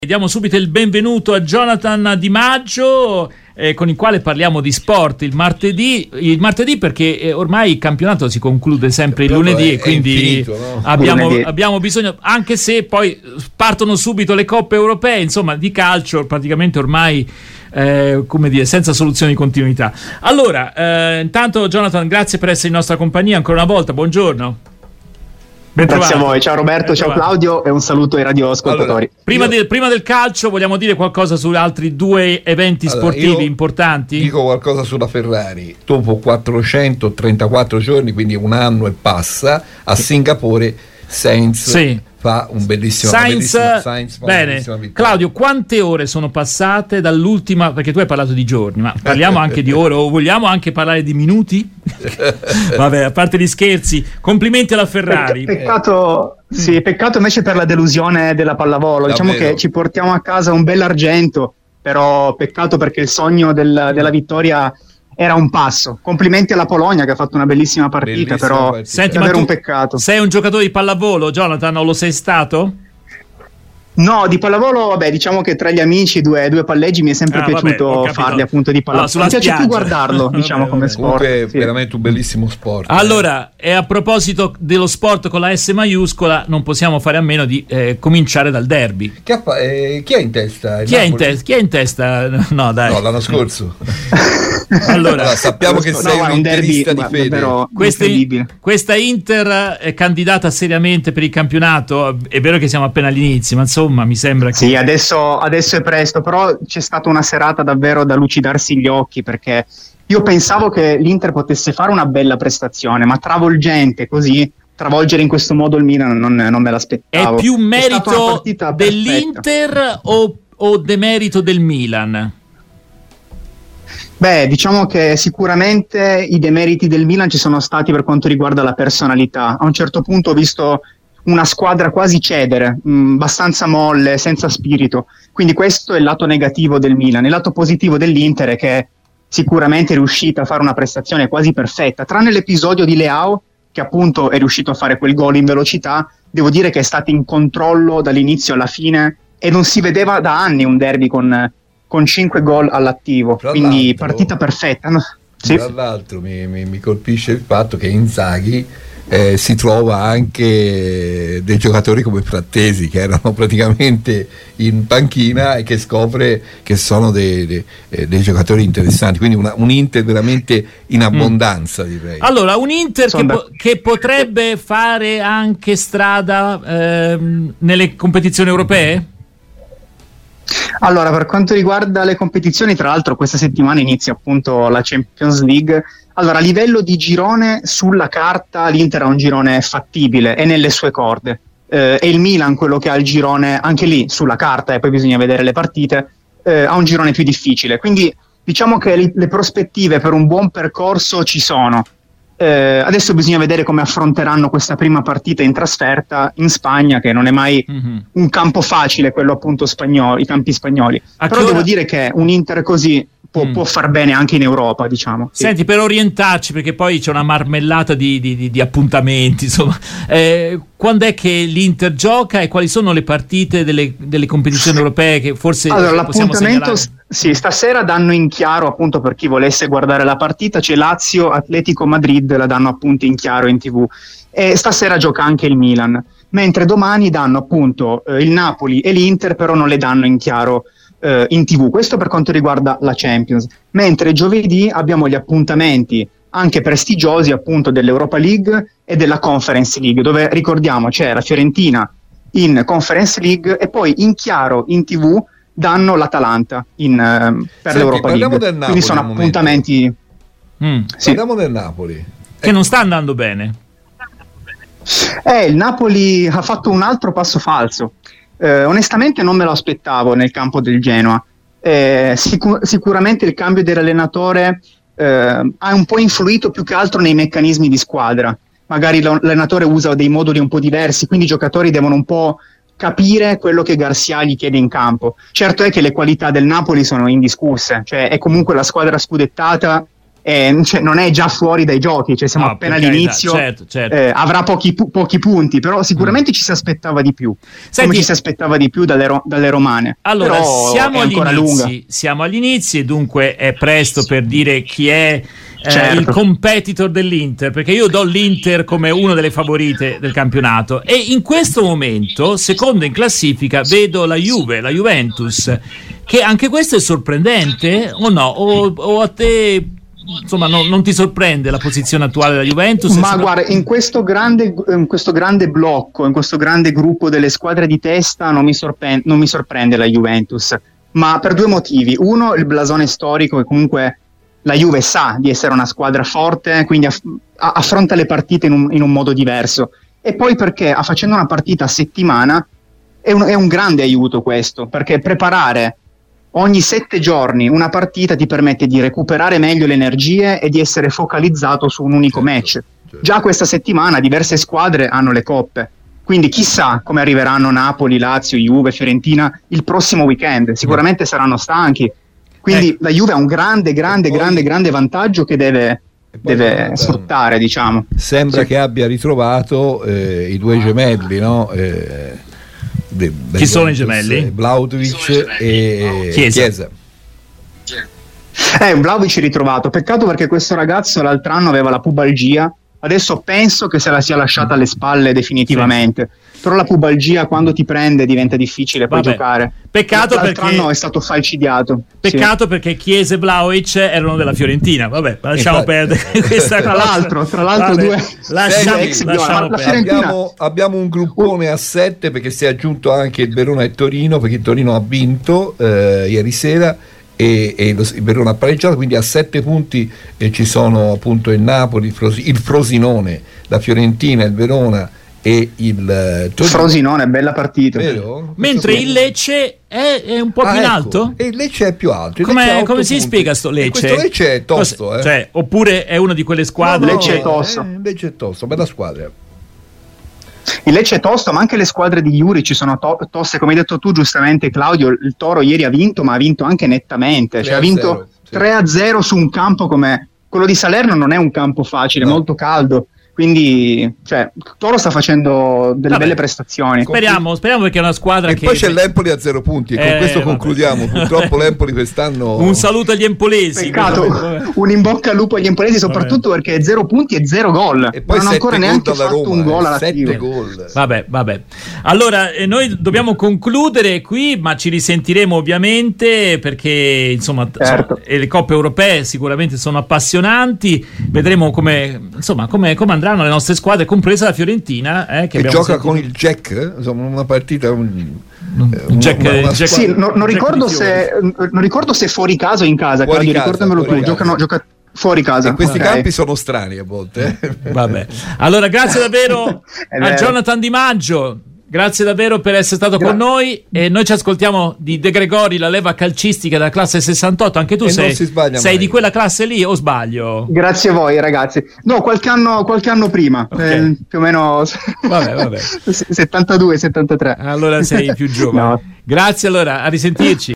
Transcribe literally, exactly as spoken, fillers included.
Diamo subito il benvenuto a Jonathan Di Maggio, eh, con il quale parliamo di sport il martedì, il martedì perché eh, ormai il campionato si conclude sempre il lunedì è, e quindi infinito, no? abbiamo, abbiamo bisogno, anche se poi partono subito le coppe europee, insomma di calcio praticamente ormai eh, come dire, senza soluzione di continuità. Allora, eh, intanto Jonathan, grazie per essere in nostra compagnia ancora una volta, buongiorno. Ben Grazie trovato. a voi, ciao Roberto, ciao Claudio e un saluto ai radioascoltatori. Allora, prima, io... de, prima del calcio vogliamo dire qualcosa su altri due eventi allora, sportivi importanti? Dico qualcosa sulla Ferrari. Dopo quattrocentotrentaquattro giorni, quindi un anno e passa, a Singapore Sainz sì. fa un bellissimo Sainz, Sainz fa bene. Claudio, quante ore sono passate dall'ultima, perché tu hai parlato di giorni, ma parliamo anche di ore o vogliamo anche parlare di minuti? Vabbè, a parte gli scherzi, complimenti alla Ferrari. Pecc- peccato, eh. sì, peccato invece per la delusione della pallavolo. Davvero? Diciamo che ci portiamo a casa un bell'argento, però peccato perché il sogno del, della vittoria era un passo. Complimenti alla Polonia che ha fatto una bellissima partita, bellissima però partita. Senti, è davvero un peccato. Sei un giocatore di pallavolo, Jonathan, o lo sei stato? No, di pallavolo, vabbè, diciamo che tra gli amici due, due palleggi mi è sempre ah, piaciuto vabbè, farli appunto di pallavolo. No, mi piace più guardarlo, diciamo, come sport. Comunque è sì. veramente un bellissimo sport. Allora, eh. e a proposito dello sport con la S maiuscola, non possiamo fare a meno di eh, cominciare dal derby. Che ha, eh, chi è in testa? Chi è in, te- chi è in testa? No, dai. No, l'anno scorso. Allora, allora, sappiamo che sei no, un interista di fede. Questa, questa Inter è candidata seriamente per il campionato. È vero che siamo appena all'inizio, ma insomma mi sembra che... Sì, adesso, adesso è presto, però c'è stata una serata davvero da lucidarsi gli occhi, perché io pensavo che l'Inter potesse fare una bella prestazione, ma travolgente così, travolgere in questo modo il Milan non, non me l'aspettavo. È più merito è dell'Inter o, o demerito del Milan? Beh, diciamo che sicuramente i demeriti del Milan ci sono stati per quanto riguarda la personalità. A un certo punto ho visto una squadra quasi cedere, mh, abbastanza molle, senza spirito. Quindi questo è il lato negativo del Milan. Il lato positivo dell'Inter è che sicuramente è riuscita a fare una prestazione quasi perfetta, tranne l'episodio di Leao, che appunto è riuscito a fare quel gol in velocità. Devo dire che è stato in controllo dall'inizio alla fine e non si vedeva da anni un derby con... con cinque gol all'attivo, tra quindi partita perfetta. No? Sì. Tra l'altro mi, mi, mi colpisce il fatto che Inzaghi eh, si trova anche dei giocatori come Frattesi che erano praticamente in panchina e che scopre che sono dei, dei, eh, dei giocatori interessanti, quindi una, un Inter veramente in abbondanza, mm. direi. Allora, un Inter che, po- che potrebbe fare anche strada ehm, nelle competizioni europee? Allora, per quanto riguarda le competizioni, tra l'altro questa settimana inizia appunto la Champions League. Allora, a livello di girone, sulla carta l'Inter ha un girone fattibile e nelle sue corde. Eh, e il Milan, quello che ha il girone, anche lì sulla carta, e poi bisogna vedere le partite, eh, ha un girone più difficile. Quindi diciamo che li, le prospettive per un buon percorso ci sono. Eh, adesso bisogna vedere come affronteranno questa prima partita in trasferta in Spagna, che non è mai mm-hmm. un campo facile, quello appunto spagnolo, i campi spagnoli. A Però devo ora... dire che un Inter così può, mm. può far bene anche in Europa, diciamo. Senti, sì. Per orientarci, perché poi c'è una marmellata di, di, di, di appuntamenti, insomma, eh, quando è che l'Inter gioca e quali sono le partite delle, delle competizioni europee che forse allora, possiamo l'appuntamento segnalare? Sì, stasera danno in chiaro, appunto, per chi volesse guardare la partita, c'è Lazio, Atletico Madrid, la danno appunto in chiaro in tivù, e stasera gioca anche il Milan, mentre domani danno appunto eh, il Napoli e l'Inter, però non le danno in chiaro eh, in tivù. Questo per quanto riguarda la Champions, mentre giovedì abbiamo gli appuntamenti anche prestigiosi appunto dell'Europa League e della Conference League, dove ricordiamo c'è la Fiorentina in Conference League e poi in chiaro in tivù danno l'Atalanta in, uh, per Senti, l'Europa League. Del Napoli, quindi sono appuntamenti mm. sì. Parliamo del Napoli che eh. non sta andando bene. Eh, il Napoli ha fatto un altro passo falso, eh, onestamente non me lo aspettavo nel campo del Genoa. eh, sicur- sicuramente il cambio dell'allenatore eh, ha un po' influito più che altro nei meccanismi di squadra. Magari l'allenatore usa dei moduli un po' diversi, quindi i giocatori devono un po' capire quello che Garcia gli chiede in campo. Certo è che le qualità del Napoli sono indiscusse, cioè è comunque la squadra scudettata e, cioè, non è già fuori dai giochi, cioè siamo no, appena all'inizio, certo, certo. Eh, avrà pochi, pu- pochi punti, però sicuramente mm. ci si aspettava di più. Senti, come ci si aspettava di più dalle, ro- dalle romane. Allora, però siamo è agli ancora inizi, lunga. siamo agli inizi e dunque è presto per dire chi è eh, certo. il competitor dell'Inter, perché io do l'Inter come una delle favorite del campionato e in questo momento, secondo in classifica, vedo la Juve, la Juventus, che anche questo è sorprendente o no? O, o a te insomma no, non ti sorprende la posizione attuale della Juventus? Ma guarda, in questo grande in questo grande blocco, in questo grande gruppo delle squadre di testa non mi, sorprende, non mi sorprende la Juventus, ma per due motivi. Uno, il blasone storico, che comunque la Juve sa di essere una squadra forte, quindi aff- affronta le partite in un, in un modo diverso, e poi perché facendo una partita a settimana è un, è un grande aiuto questo, perché preparare ogni sette giorni una partita ti permette di recuperare meglio le energie e di essere focalizzato su un unico certo, match. certo. Già questa settimana diverse squadre hanno le coppe, quindi chissà come arriveranno Napoli, Lazio, Juve, Fiorentina il prossimo weekend. Sicuramente saranno stanchi, quindi eh. la Juve ha un grande, grande, poi, grande, grande vantaggio che deve, deve guarda, sfruttare, diciamo. Sembra sì. che abbia ritrovato eh, i due gemelli, no? Eh, de, de Chi sono i gemelli? Vlahovic e Chiesa. Chiesa. Eh, Vlahovic ritrovato. Peccato perché questo ragazzo l'altro anno aveva la pubalgia. Adesso penso che se la sia lasciata alle spalle definitivamente. Sì. Però la pubalgia quando ti prende diventa difficile poi Vabbè. giocare. Peccato l'altro perché anno è stato falcidiato. Peccato sì. perché Chiesa e Vlahovic erano della Fiorentina. Vabbè, lasciamo Infatti. perdere questa tra cosa. l'altro, tra l'altro Vabbè. due Lasciamo, ex lasciamo la, la perdere. Abbiamo, abbiamo un gruppone a sette perché si è aggiunto anche il Verona e Torino, perché il Torino ha vinto eh, ieri sera e, e lo, il Verona ha pareggiato, quindi a sette punti eh, ci sono appunto il Napoli, il, Frosi, il Frosinone, la Fiorentina, il Verona e il eh, Torino. Frosinone, bella partita. Vero? Mentre il Lecce è, è un po' ah, più in ecco. alto? E il Lecce è più alto. Come, come si spiega sto Lecce? E questo Lecce è tosto, Cos- eh. cioè, oppure è una di quelle squadre. No, no, Lecce è tosto. Eh, Lecce è tosto, bella squadra. Il Lecce è tosto, ma anche le squadre di Juric sono to- toste, come hai detto tu giustamente Claudio. Il Toro ieri ha vinto, ma ha vinto anche nettamente, cioè ha vinto sì. tre a zero su un campo come quello di Salerno. Non è un campo facile, no. molto caldo, quindi cioè Toro sta facendo delle vabbè. belle prestazioni. Speriamo, speriamo perché è una squadra e che... poi c'è l'Empoli a zero punti e eh, con questo vabbè. concludiamo. Purtroppo l'Empoli quest'anno... Un saluto agli empolesi. Peccato, un in bocca al lupo agli empolesi, soprattutto vabbè. perché zero punti e zero gol. E poi non hanno ancora neanche fatto Roma, un gol alla sette gol. Vabbè, vabbè. Allora, eh, noi dobbiamo concludere qui, ma ci risentiremo ovviamente perché insomma, certo. insomma le coppe europee sicuramente sono appassionanti. Vedremo come insomma come, come andranno le nostre squadre, compresa la Fiorentina, eh, che, che gioca sentito. con il Jack, insomma una partita un, un Jack, una, una Jack sì, non, non, Jack ricordo se, non ricordo se fuori casa o in casa, fuori Claudio, casa, ricordamelo tu, casa. Giocano, gioca fuori casa. E questi okay. campi sono strani a volte. Eh. Vabbè. Allora, grazie davvero a Jonathan Di Maggio. Grazie davvero per essere stato Gra- con noi e noi ci ascoltiamo di De Gregori, la leva calcistica della classe sessantotto. Anche tu e sei, sei di quella classe lì o sbaglio? Grazie a voi ragazzi. No, qualche anno, qualche anno prima, okay. eh, più o meno vabbè, vabbè. settantadue settantatré. Allora sei più giovane. No. Grazie allora, a risentirci.